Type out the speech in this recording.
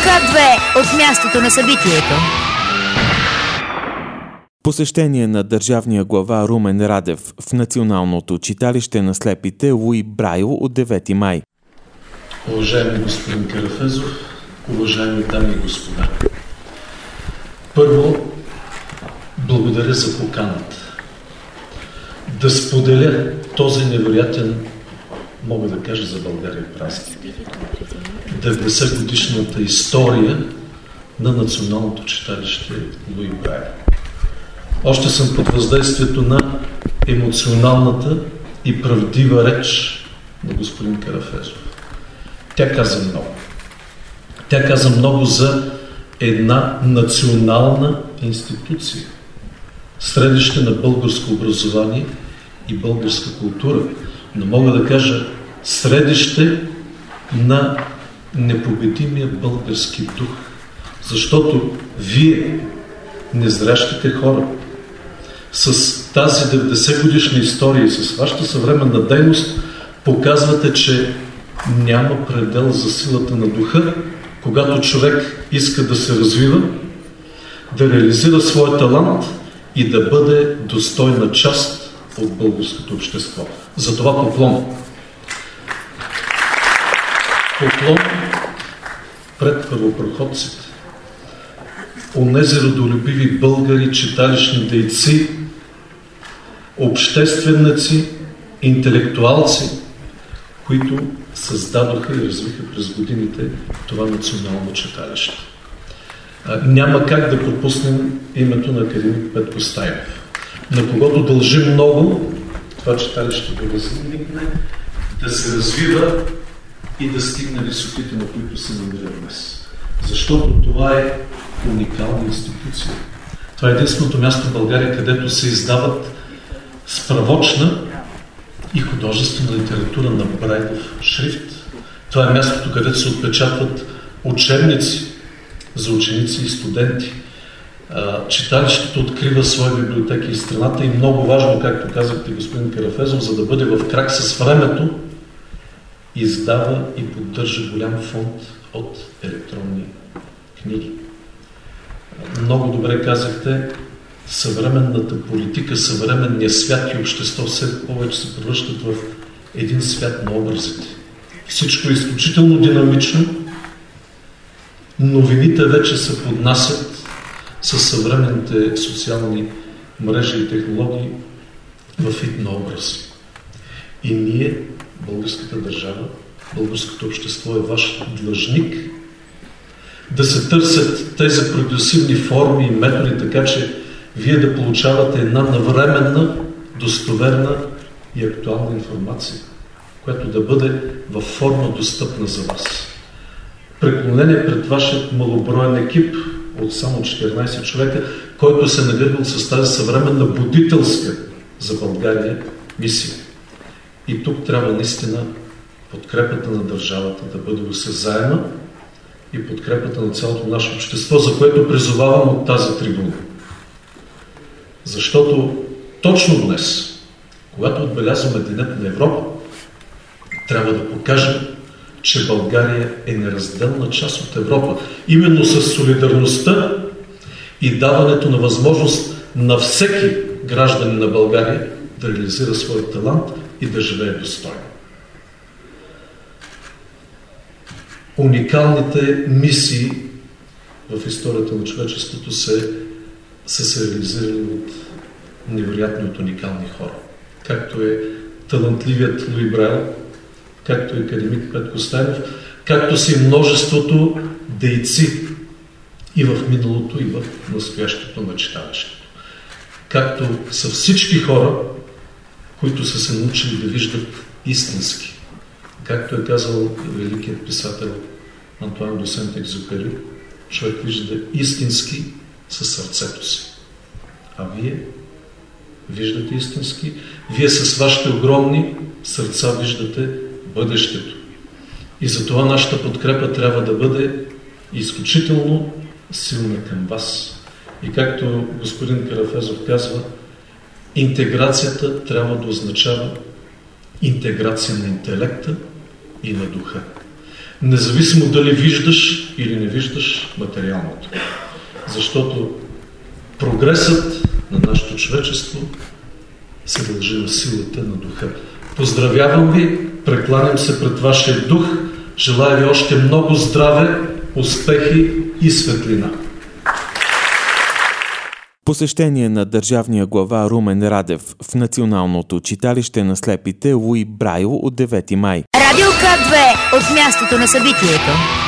Х2 от мястото на събитието. Посещение на държавния глава Румен Радев в Националното читалище на слепите Луи Брайл от 9 май. Уважаеми господин Карафезов, уважаеми дами и господа, първо, благодаря за поканата. Да споделя този невероятен, мога да кажа за България, празник. 90 годишната история на Националното читалище Луи Брайл. Още съм под въздействието на емоционалната и правдива реч на господин Карафезов. Тя каза много. Тя каза много за една национална институция, средище на българско образование и българска култура, но мога да кажа средище на непобедимия български дух, защото вие, незрящите хора, с тази 90 годишна история и с вашата съвременна дейност показвате, че няма предел за силата на духа, когато човек иска да се развива, да реализира своя талант и да бъде достойна част от българското общество. Затова поклон. Поклон пред първопроходците. Онези родолюбиви българи, читалищни дейци, общественици, интелектуалци, които създадоха и развиха през годините това национално читалище. Няма как да пропуснем името на академик Петко Стайнов, на когото дължим много това читалище да възникне, да се развива и да стигне висотите, на които се намира днес. Защото това е уникална институция. Това е единственото място в България, където се издават справочна и художествена литература на Брайлов шрифт. Това е мястото, където се отпечатват учебници за ученици и студенти. Читалището открива свои библиотеки из страната и много важно, както казахте, господин Карафезов, за да бъде в крак с времето, издава и поддържа голям фонд от електронни книги. Много добре казахте, съвременната политика, съвременният свят и общество все повече се превръщат в един свят на образите. Всичко е изключително динамично. Новините вече се поднасят със съвременните социални мрежи и технологии в вид на образи. И ние, българската държава, българското общество е ваш длъжник да се търсят тези прогресивни форми и методи, така че вие да получавате една навременна, достоверна и актуална информация, която да бъде във форма достъпна за вас. Преклонение пред вашият малоброен екип от само 14 човека, който се нагърбил с тази съвременна будителска за България мисия. И тук трябва наистина подкрепата на държавата да бъде осезаема и подкрепата на цялото наше общество, за което призовавам от тази трибуна. Защото точно днес, когато отбелязваме Денят на Европа, трябва да покажем, че България е неразделна част от Европа. Именно с солидарността и даването на възможност на всеки гражданин на България да реализира своя талант и да живее достойно. Уникалните мисии в историята на човечеството са се реализирали от невероятни, от уникални хора. Както е талантливият Луи Брайл, както е академик Петко Стайнов, както са и множеството дейци и в миналото, и в настоящето на читалището. Както са всички хора, които са се научили да виждат истински. Както е казал великият писател Антуан де Сент-Екзюпери, човек вижда истински със сърцето си. А вие виждате истински. Вие с вашите огромни сърца виждате бъдещето. И затова нашата подкрепа трябва да бъде изключително силна към вас. И както господин Карафезов казва, интеграцията трябва да означава интеграция на интелекта и на духа. Независимо дали виждаш или не виждаш материалното. Защото прогресът на нашето човечество се дължи на силата на духа. Поздравявам ви, прекланям се пред вашия дух, желая ви още много здраве, успехи и светлина. Посещение на държавния глава Румен Радев в Националното читалище на слепите Луи Брайло от 9 май. Радио К2 от мястото на събитието.